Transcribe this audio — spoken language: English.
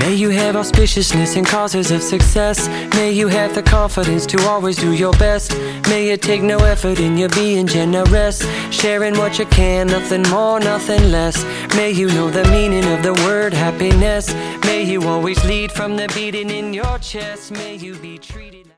May you have auspiciousness and causes of success. May you have the confidence to always do your best. May it take no effort in your being generous, sharing what you can, nothing more, nothing less. May you know the meaning of the word happiness. May you always lead from the beating in your chest. May you be treated